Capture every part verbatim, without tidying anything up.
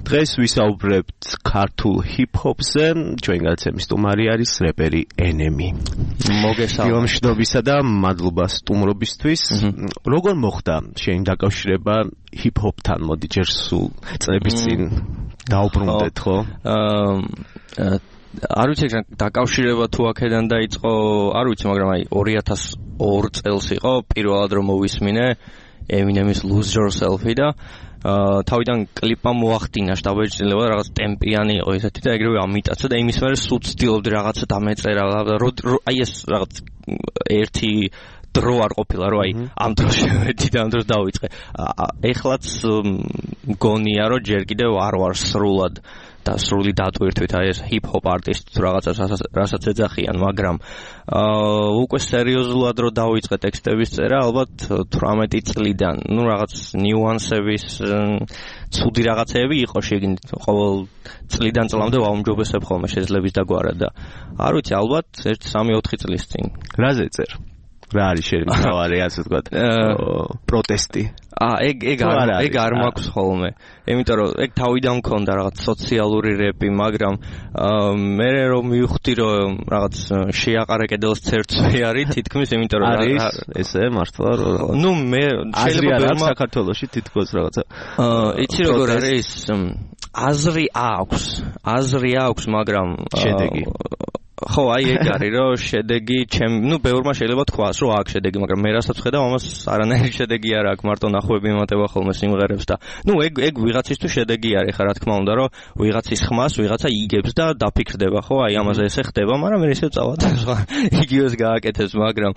დღეს ვისაუბრებთ ქართულ ჰიპ-ჰოპზე, ჩვენ გადაცემის სტუმარი არის რეპერი ენემი. მოგესალმებით. მშვიდობისა და მადლობა სტუმრობისთვის. როგორ მოხდა შენი დაკავშირება ჰიპ-ჰოპთან? მოდი ჯერ სულ წლების წინ დაუბრუნდეთ, ხო? აა არ ვიცი დაკავშირება თუ აქედან დაიწყო, არ ვიცი, მაგრამ აი ორი ათას ორი წელს იყო პირველად რომ მოვისმინე Eminem's Lose Yourself-ი და აა თავიდან კლიპმა მოახდინა შტაბეჭდილება რაღაც ტემპიანი იყო ესეთი და ეგრევე ამიტაცა და იმის მერე სულ ცდილობდი რაღაცა დამეწერა აი ეს რაღაც ერთი დრო არ ყოფილა რომ აი ამ დროს შევედი და ამ დროს დავიწყე ეხლაც მგონია რომ ჯერ კიდევ არ ვარ სრულად და სრული დატვირთვით აი ეს ჰიპ-ჰოპ არტისტ რაღაცას რასაც ეძახიან, მაგრამ აა უკვე სერიოზულად რომ დავიწყე ტექსტების წერა, ალბათ თვრამეტი წლიდან, ну რაღაც ნიუანსების ცუდი რაღაცეები იყო შეგინდ ყოველ წლიდან წლამდე ვაუმჯობესებ ხოლმე შეძლების დაგვარა და არ ვიცი, ალბათ ერთი სამი ოთხი წლის წინ. რაზე წერ? რა არის შენი მთავარი ასე ვთქვათ პროტესტი? აა ეგ ეგ არ ეგ არ მაქვს ხოლმე. იმიტომ რომ ეგ თავიდან მქონდა რაღაც სოციალური რეპი, მაგრამ მე რომ მივხვდი რომ რაღაც შეაყარე კედელს ცერცვი არის თითქმის, იმიტომ რომ არის ესე მართლა რომ ნუ მე შეიძლება საქართველოში თითქოს რაღაცა აა იცი როგორ არის აზრი აქვს აზრი აქვს მაგრამ შედეგი ხო, აი ეგ არის რომ შედეგი ჩემ, ну, ბევრმა შეიძლება თქვას, რომ აქვს შედეგი, მაგრამ მე რასაც ხედავ, ამას არანაირი შედეგი არ აქვს, მარტო ნახვები იმატება ხოლმე სიმღერებს და ну, ეგ ეგ ვიღაცისთვის შედეგი არის, ხა რა თქმა უნდა, რომ ვიღაცის ხმას ვიღაცა იგებს და დაფიქრდება, ხო, აი ამაზე ესე ხდება, მაგრამ მე ისევ წავალ და იგივეს გააკეთებს, მაგრამ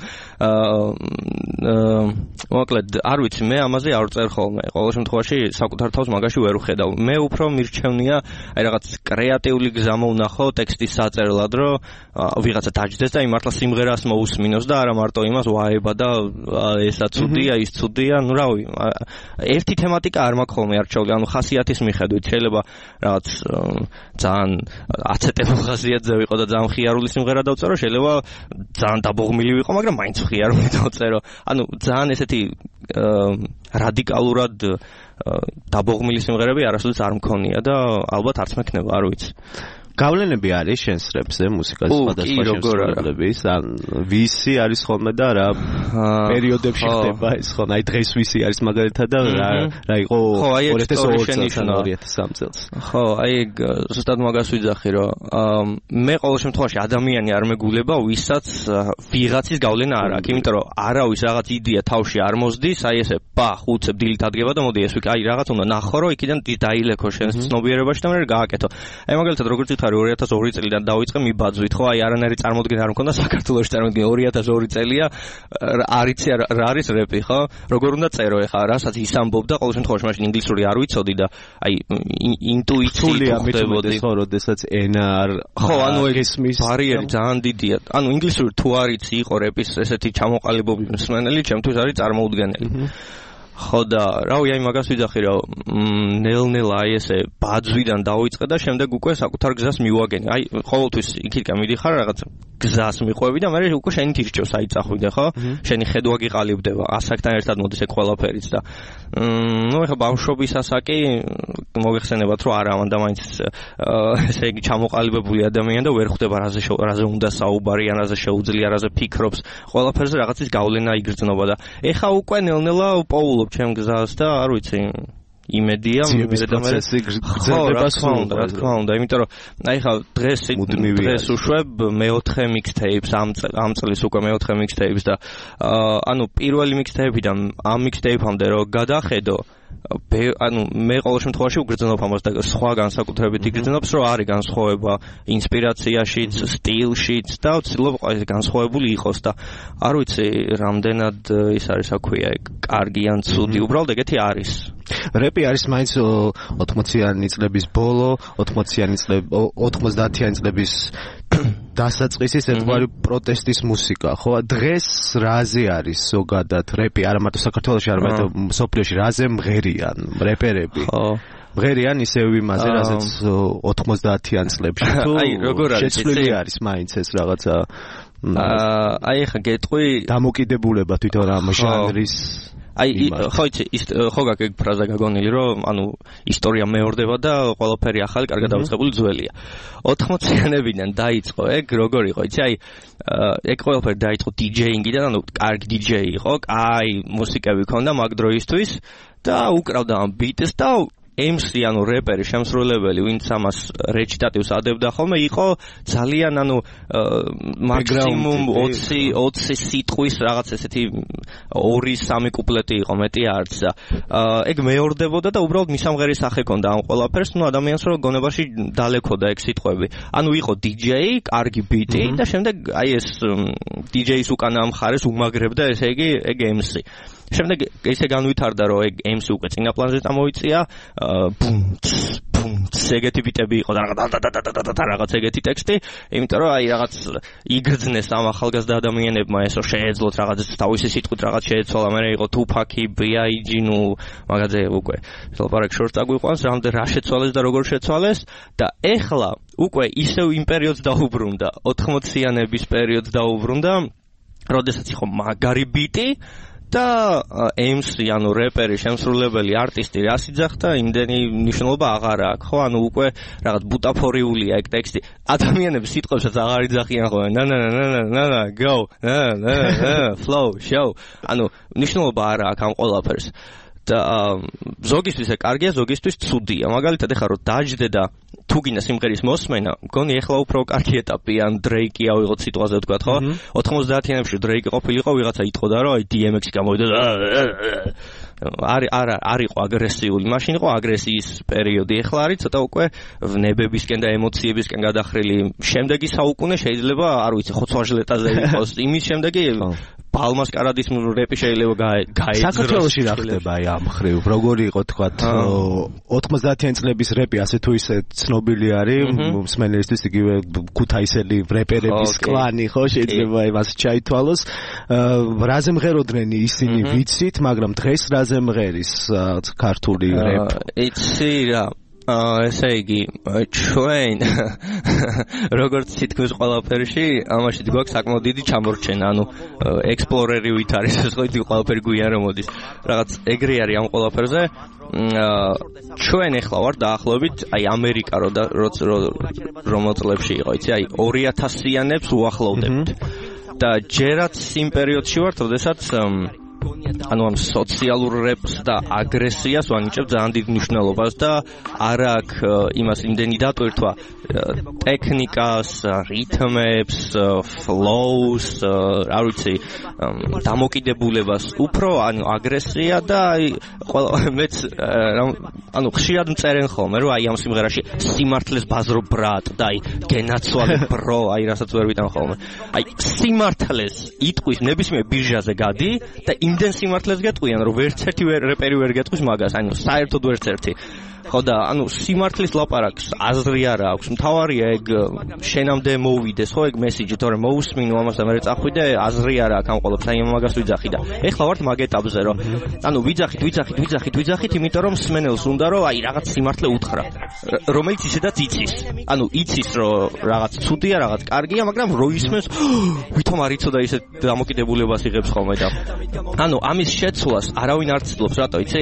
აა მოკლედ, არ ვიცი, მე ამაზე არ წერ ხოლმე. ყოველ შემთხვევაში საკუთარ თავს მაგაში ვერ ვხედავ. მე უფრო მირჩევნია აი რაღაც კრეატიული გზა მოვნახო ტექსტის საწერლად, რომ ვიღაცა დაჯდეს და იმართლა სიმღერას მოусმინოს და არა მარტო იმას ვაება და ესა ცუდია, ის ცუდია, ну რავი, ერთი თემატიკა არ მაქვს ხოლმე არჩეული, ანუ ხასიათის მიხედვით შეიძლება რაღაც ძალიან აცეტებულ ხასიათზე ვიყო და ძალიან ხიარული სიმღერა დავწერო, შეიძლება ძალიან დაბოღმილი ვიყო, მაგრამ მაინც ხიარული დავწერო. ანუ ძალიან ესეთი რადიკალურად დაბოღმილი სიმღერები არასოდეს არ მქონია და ალბათ არც მექნება, არ ვიცი. გავლენები არის შენს რეპზე, მუსიკაზე სხვადასხვა შემსრულებლების, ან ვისი არის ხოლმე და რა პერიოდებში ხდება ეს ხოლმე, აი დღეს ვისი არის მაგალითად და რა რა იყო ორი ათას ორი წელს ან ორი ათას სამი წელს. ხო, აი ზუსტად მაგას ვიძახი, რომ მე ყოველ შემთხვევაში ადამიანი არ მეგულება, ვისაც ვიღაცის გავლენა არ აქვს, იმიტომ რომ არავის რაღაც იდეა თავში არ მოსდის, აი ესე ბახ უცებ დილით ადგება და მოდი ეს ვიკ, აი რაღაც უნდა ნახო, რომ იქიდან დაილექო შენს ცნობიერებაში და მე გააკეთო. აი მაგალითად როგორც ორი ათას ორი წლიდან დავიწყე მიბაძვით, ხო, აი არანაირი წარმოდგენა არ მქონდა საქართველოში წარმოდგენა ორი ათას ორი წელია, არიცი რა არის რეპი, ხო? როგორ უნდა წერო ეხა, რასაც ის ამბობდა, ყოველ შემთხვევაში მაშინ ინგლისური არ ვიცოდი და აი ინტუიციით ხდებოდი, ხო, როდესაც ენა არ ხო, ანუ ეგ ბარიერი ძალიან დიდია. ანუ ინგლისური თუ არიცი იყო რეპის ესეთი ჩამოყალიბებული მსმენელი, ჩემთვის არის წარმოუდგენელი. ხო და რავი აი მაგას ვიძახი რომ ნელ-ნელა აი ესე ბაძვიდან დავიწყე და შემდეგ უკვე საკუთარ გზას მივაგენი. აი ყოველთვის იქიდან მიდიხარ რაღაც გზას მიყვები და მე უკვე შენი თირჩევს აი წახვიდე, ხო? შენი ხედვა გიყალიბდება. ასაკთან ერთად მოდის ეგ ყველაფერიც და ნუ ეხა ბავშვობისას კი მოგეხსენებათ რომ არა მანდა მაინც ესე იგი ჩამოყალიბებული ადამიანი და ვერ ხვდება რაზე რაზე უნდა საუბარი, ან რაზე შეუძლია, რაზე ფიქრობს. ყველაფერზე რაღაცის გავლენა იგრძნობა და ეხა უკვე ნელ-ნელა პოულობ ჩემ გზას და არ ვიცი იმედია მე და მე გრძელდება სულ რა თქმა უნდა, იმიტომ რომ აი ხა დღეს დღეს უშვებ მეოთხე მიქსტეიპს ამ ამ წლის უკვე მეოთხე მიქსტეიპს და ანუ პირველი მიქსტეიპიდან ამ მიქსტეიპამდე რომ გადახედო ანუ მე ყოველ შემთხვევაში უგრძნობ ამას და სხვა განსაკუთრებით იგრძნობს რომ არის განსხვავება ინსპირაციაშიც, სტილშიც და ვცდილობ ყველა განსხვავებული იყოს და არ ვიცი რამდენად ის არის რა ქვია კარგი ან ცუდი, უბრალოდ ეგეთი არის. რეპი არის მაინც ოთხმოციანი წლების ბოლო, ოთხმოციანი წლების ოცდაათიანი წლების დასაწყისის ერთგვარი პროტესტის მუსიკა, ხო? დღეს რაზე არის ზოგადად რეპი, არა მარტო საქართველოში, არამედ მსოფლიოში რაზე მღერიან რეპერები? ხო. მღერიან ისევ იმაზე, რასაც ოცდაათიან წლებში თუ შეცვლილი არის მაინც ეს რაღაცა აი ხა გეტყვი დამოკიდებულება თვითონ ამ ჟანრის აი ხო იცი ხო გაგ ფრაზა გაგონილი რომ ანუ ისტორია მეორდება და ყველაფერი ახალი კარგად დავიწყებული ძველია ოთხმოციანებიდან დაიწყო ეგ როგორ იყო იცი აი ეგ ყველაფერი დაიწყო დიჯეინგიდან ანუ კარგი დიჯეი იყო აი მუსიკები ქონდა მაგ დროისთვის და უკრავდა ამ ბიტს და ემ სი ანუ რეპერი შემსრულებელი ვინც ამას რეჩიტატივს ადებდა ხოლმე იყო ძალიან ანუ მაქსიმუმ ოცი ოცი სიტყვის რაღაც ესეთი ორი სამი კუპლეტი იყო მეტი არც და ეგ მეორდებოდა და უბრალოდ მისამღერის სახე ქონდა ამ ყველაფერს ნუ ადამიანს რო გონებაში დალექოდა ეგ სიტყვები ანუ იყო დიჯეი კარგი ბიტი და შემდეგ აი ეს დიჯეის უკანა მხარეს უმაგრებდა ესე იგი ეგ ემ სი შემდეგ ესე განვითარდა რომ ეგ ემ სი უკვე წინა პლანზე წამოიწია ბუმ ბუმ ეგეთი ბიტები იყო და რაღაც ეგეთი ტექსტი იმიტომ რომ აი რაღაც იგრძნეს ამ ახალგაზრდა ადამიანებმა ესო შეეძლოთ რაღაც თავისი სიტყვით რაღაც შეეცვალა მე იყო თუფაკი ბი აი ჯი ნუ მაგაზე უკვე ლაპარაკ შორს აგვიყვანს რამდენ რა შეცვალეს და როგორ შეცვალეს და ეხლა უკვე ისევ იმ პერიოდს დაუბრუნდა ოთხმოციანების პერიოდს დაუბრუნდა როდესაც იყო მაგარი ბიტი და ემ სი ანუ რეპერი შემსრულებელი არტისტი რას იძახდა იმდენი მნიშვნელობა აღარ აქვს ხო ანუ უკვე რაღაც ბუტაფორიულია ეგ ტექსტი ადამიანების სიტყვებსაც აღარ იძახიან ხო ნა ნა ნა ნა ნა ნა go ნა ნა ნა flow show ანუ მნიშვნელობა არ აქვს ამ ყველაფერს და ზოგისთვის ეგ კარგია ზოგისთვის ცუდია მაგალითად ეხლა რომ დაждდე და თუ გინდა სიმღერის მოსმენა მგონი ეხლა უფრო კარგი ეტაპი ან დრეიკი ავიღოთ სიტყვაზე ვთქვათ ხო ოთხმოცდაათიანებში დრეიკი ყოფილიყო ვიღაცა იტყოდა რომ აი დი ემ ექსი გამოვიდა არ არ არ იყო აგრესიული მაშინ იყო აგრესიის პერიოდი ეხლა არის ცოტა უკვე ვნებებისკენ და ემოციებისკენ გადახრილი შემდეგი საუკუნე შეიძლება არ ვიცი ხოცვაჟლეტაზე იყოს იმის შემდეგი ბალმასკარადის რეპი შეიძლება გაეძროს საქართველოში რა ხდება აი ამ ხრივ როგორი იყო თქვათ ოთხმოცდაათიანი წლების რეპი ასე თუ ისე ცნობილი არის მსმენელისთვის იგივე ქუთაისელი რეპერების კლანი ხო შეიძლება იმას ჩაითვალოს რაზე მღეროდნენ ისინი ვიცით მაგრამ დღეს რაზე მღერის ქართული რეპი იცი რა ესე იგი ჩვენ როგორც თითქმის ყველაფერში ამაში გვაქვს საკმაოდ დიდი ჩამორჩენა ანუ ექსპლორერი ვით არის ეს ხო დიდი ყველაფერი გვიან რომ მოდის რაღაც ეგრე არის ამ ყველაფერზე ჩვენ ახლა ვარ დაახლოებით აი ამერიკა რომ მოწლებში იყო იცი აი ორი ათასიანებს უახლოვდებთ და ჯერაც იმ პერიოდში ვართ როდესაც ანუ ამ სოციალურ რეპს და აგრესიას ვანიჭებ ძალიან დიდ მნიშვნელობას და არ აქვს იმას იმდენი დატვირთვა ტექნიკას, რითმებს, ფლოუს, არ ვიცი, დამოკიდებულებას, უფრო ანუ აგრესია და აი ყველა მეც ანუ ხშირად მწერენ ხოლმე რომ აი ამ სიმღერაში სიმართლეს ბაზრო ბრატ და აი გენაცვალე ბრო, აი რასაც ვერ ვიტან ხოლმე. აი სიმართლეს იტყვის ნებისმიერ ბირჟაზე გადი და იმდენ სიმართლეს გეტყვიან რომ ვერც ერთი რეპერი ვერ გეტყვის მაგას, ანუ საერთოდ ვერც ერთი. ხო და ანუ სიმართლის ლაპარაკს აზრი არ აქვს. მთავარია ეგ შენამდე მოვიდეს, ხო ეგ მესიჯი, თორემ მოусმინო ამას და მე წახვიდე, აზრი არ აქვს ამ ყველაფერს, აი მაგას ვიძახი და ეხლა ვართ მაგ ეტაპზე, რომ ანუ ვიძახით, ვიძახით, ვიძახით, ვიძახით, იმიტომ რომ მსმენელს უნდა რომ აი რაღაც სიმართლე უთხრა, რომელიც ისედაც იცის. ანუ იცის რომ რაღაც ცუდია, რაღაც კარგია, მაგრამ რო ისმენს, ვითომ არ იცოდა ისე დამოკიდებულებას იღებს ხოლმე და ანუ ამის შეცვლას არავინ არ ცდილობს, რატო იცი?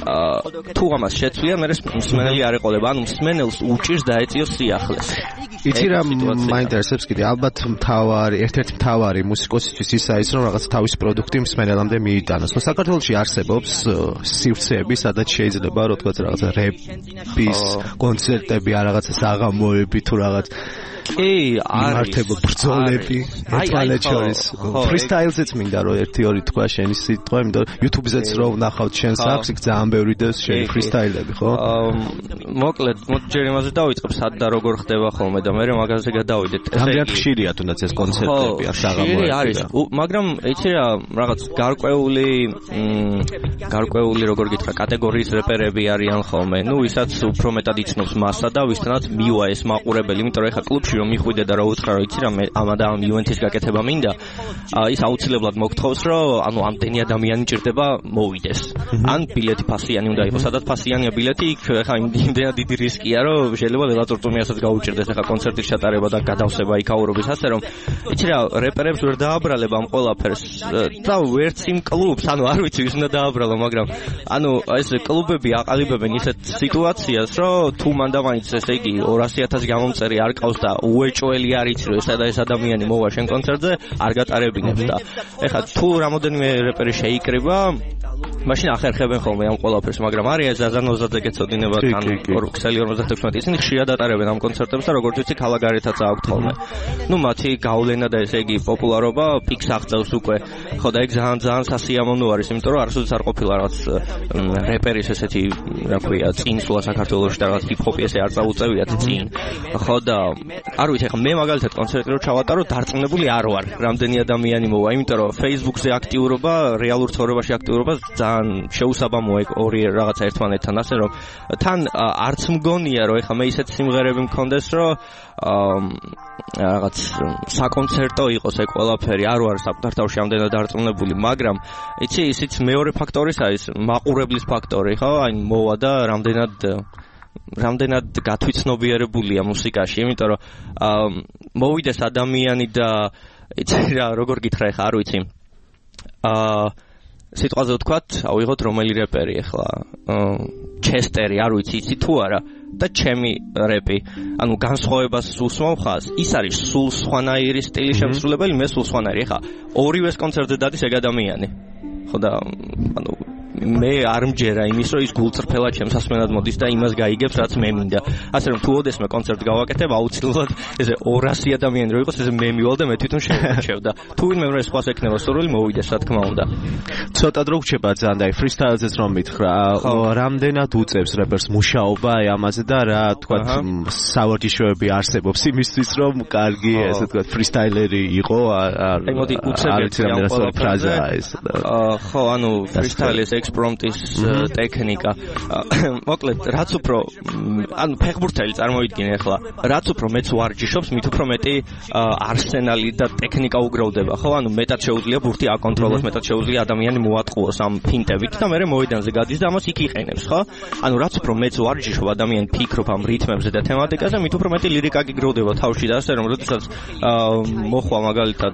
თუ ამას შეცვლიან, მე მსმენელი არ ეყოლება, ანუ მსმენელს უჭირს დაეწიოს სიახლეს. იცი რა მაინტერესებს კიდე, ალბათ მთავარი, ერთ-ერთი მთავარი მუსიკოსისთვის ის არის, რომ რაღაც თავის პროდუქტი მსმენელამდე მიიტანოს. ნუ საქართველოში არსებობს სივრცეები, სადაც შეიძლება რა თქვა რაღაც რეპის კონცერტები, ან რაღაცა საღამოები თუ რაღაც კი, არის ბრძოლები ერთმანეთს შორის. ფრისტაილზეც მინდა რომ ერთი ორი თქვა შენი სიტყვა, იმიტომ რომ YouTube-ზეც რო ვნახავთ შენს აქვს, იქ ძალიან ბევრი და შენი ფრისტაილები, ხო? მოკლედ, მოდი ჯერ იმაზე დავიწყებ, სად და როგორ ხდება ხოლმე და მე მაგაზე გადავიდეთ. რამდენად ხშირია თუნდაც ეს კონცერტები, ან საღამოები? არის, მაგრამ იცი რა, რაღაც გარკვეული გარკვეული როგორ გითხრა, კატეგორიის რეპერები არიან ხოლმე. ნუ ვისაც უფრო მეტად იცნობს მასა და ვისთანაც მივა ეს მაყურებელი, იმიტომ რომ ეხა კლუბში კლუბში რომ მიხვიდე და რა უთხრა რომ იცი რა მე ამა და ამ ივენთის გაკეთება მინდა ის აუცილებლად მოგთხოვს რომ ანუ ამდენი ადამიანი ჭირდება მოვიდეს ან ბილეთი ფასიანი უნდა იყოს სადაც ფასიანია ბილეთი იქ ხა იმდენად დიდი რისკია რომ შეიძლება ლელაწურწუმიასაც გაუჭირდეს ხა კონცერტის ჩატარება და გადავსება იქაურობის ასე რომ იცი რა რეპერებს ვერ დააბრალებ ამ ყველაფერს და ვერც იმ კლუბს ანუ არ ვიცი ვის უნდა დააბრალო მაგრამ ანუ ეს კლუბები აყალიბებენ ისეთ სიტუაციას რომ თუ მანდამაინც ესე იგი ორასი ათასი გამომწერი არ ყავს და უეჭველი არის რომ ესა და ეს ადამიანი მოვა შენ კონცერტზე არ გატარებინებს და ეხლა თუ რამოდენიმე რეპერი შეიკრიბა მაშინ ახერხებენ ხოლმე ამ ყველაფერს მაგრამ არის ზაზანოზაძე გეცოდინება თან ქსელი ორმოცდათექვსმეტი ისინი ხშირად ატარებენ ამ კონცერტებს და როგორც ვიცი ქალაქგარეთაც აქვთ ხოლმე ნუ მათი გავლენა და ესე იგი პოპულარობა პიკს აღწევს უკვე ხო და ეგ ძალიან ძალიან სასიამოვნო არის იმიტომ რომ არასოდეს არ ყოფილა რაღაც რეპერის ესეთი რა ქვია წინსვლა საქართველოში და რაღაც ჰიპ-ჰოპი ესე არ წაუწევიათ წინ ხო და არ ვიცი ახლა მე მაგალითად კონცერტი რო ჩავატარო დარწმუნებული არ ვარ რამდენი ადამიანი მოვა იმიტომ რომ Facebook-ზე აქტიურობა რეალურ ცხოვრებაში აქტიურობა ძალიან შეუსაბამოა ეგ ორი რაღაცა ერთმანეთთან ასე რომ თან არც მგონია რომ ეხლა მე ისეთ სიმღერები მქონდეს რომ რაღაც საკონცერტო იყოს ეგ ყველაფერი არ ვარ საკუთარ თავში ამდენად დარწმუნებული მაგრამ იცი ისიც მეორე ფაქტორის არის მაყურებლის ფაქტორი ხო აი მოვა და რამდენად რამდენად გათვითცნობიერებულია მუსიკაში იმიტომ რომ მოვიდეს ადამიანი და იცი რა როგორ გითხრა ეხლა არ ვიცი აა სიტყვაზე ვთქვათ ავიღოთ რომელი რეპერი ეხლა ჩესტერი არ ვიცი იცი თუ არა და ჩემი რეპი ანუ განსხვავებას უსმოვ ხას ის არის სულ სხვანაირი სტილის შემსრულებელი მე სულ სხვანაირი ეხლა ორივეს კონცერტზე დადის ეგ ადამიანი ხო და ანუ მე არ მჯერა იმის რომ ის გულწრფელად შემსასმენად მოდის და იმას გაიგებს რაც მე მინდა ასე რომ თუ ოდესმე კონცერტ გავაკეთებ აუცილებლად ესე ორასი ადამიანი რო იყოს ესე მე მივალ და მე თვითონ შევჩევ და თუ ვინმე რომ ეს სხვას ექნება სურვილი მოვიდეს რა თქმა უნდა ცოტა დრო გრჩება ძალიან და ფრისტაილზეც რომ მითხრა რამდენად უწევს რეპერს მუშაობა აი ამაზე და რა თქვათ სავარჯიშოები არსებობს იმისთვის რომ კარგი ესე თქვათ ფრისტაილერი იყო აი მოდი უცებ რამდენად ფრაზაა ეს ხო ანუ ფრისტაილის ექსპრომტის ტექნიკა მოკლედ რაც უფრო ანუ ფეხბურთელი წარმოიდგინე ახლა რაც უფრო მეც ვარჯიშობს მით უფრო მეტი არსენალი და ტექნიკა უგროვდება ხო ანუ მეტად შეუძლია ბურთი აკონტროლოს მეტად შეუძლია ადამიანი მოატყუოს ამ ფინტებით და მე მოედანზე გადის და ამას იქ იყენებს ხო ანუ რაც უფრო მეც ვარჯიშობ ადამიანი ფიქრობ ამ რითმებზე და თემატიკაზე მით უფრო მეტი ლირიკა გიგროვდება თავში და ასე რომ როდესაც მოხვა მაგალითად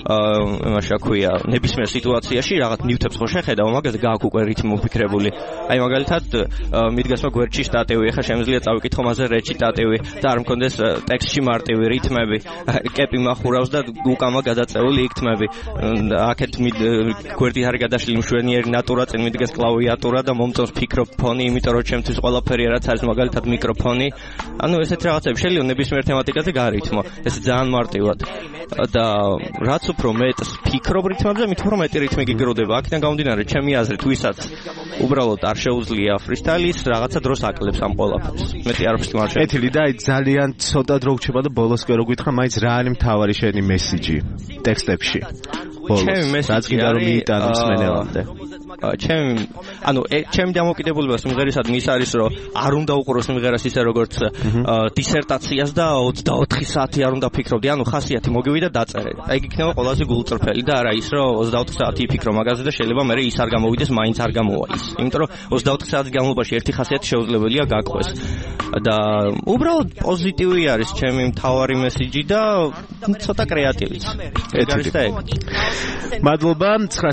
იმაში რა ქვია ნებისმიერ სიტუაციაში რაღაც ნივთებს ხო შეხედავ მაგაზე გააქვს უკვე რითმი მოფიქრებული. აი მაგალითად მიდგას გვერდში სტატივი, ახლა შემიძლია წავიკითხო მასზე რეჩიტატივი და არ მქონდეს ტექსტში მარტივი რითმები. კეპი מחურავს და უკამა გადაწეული იქ თმები. აქეთ გვერდი არის გადაშლილი მშვენიერი ნატურა, წინ მიდგას კლავიატურა და მომწონს ფიქრობ ფონი, იმიტომ რომ ჩემთვის ყველაფერი რაც არის მაგალითად მიკროფონი. ანუ ესეთ რაღაცები შეიძლება ნებისმიერ თემატიკაზე გარითმო. ეს ძალიან მარტივად. და რაც უფრო მეტს ფიქრობ რითმებზე, მით უფრო მეტი რითმი გიგროვდება. აქედან გამომდინარე, ჩემი აზრით, ვისაც უბრალოდ არ შეუძლია ფრისტაილის, რაღაცა დროს აკლებს ამ ყველაფერს. მეტი არაფერს არ შეიძლება. ეთილი და აი ძალიან ცოტა დრო გრჩება და ბოლოსკენ რო გითხრა, მაინც რა არის მთავარი შენი მესიჯი ტექსტებში? ჩემი მესიჯი არის მიიტანო მსმენელამდე. ჩემი ანუ ჩემი დამოკიდებულება სიმღერისადმი ის არის რომ არ უნდა უყურო სიმღერას ისე როგორც დისერტაციას და ოცდაოთხი საათი არ უნდა ფიქრობდი ანუ ხასიათი მოგივიდა დაწერე აი იქნება ყველაზე გულწრფელი და არა ის რომ ოცდაოთხი საათი ფიქრო მაგაზე და შეიძლება მე ის არ გამოვიდეს მაინც არ გამოვა ის იმიტომ რომ ოცდაოთხი საათის განმავლობაში ერთი ხასიათი შეუძლებელია გაყვეს და უბრალოდ პოზიტივი არის ჩემი მთავარი მესიჯი და ცოტა კრეატივიც ეგ არის და ეგ მადლობა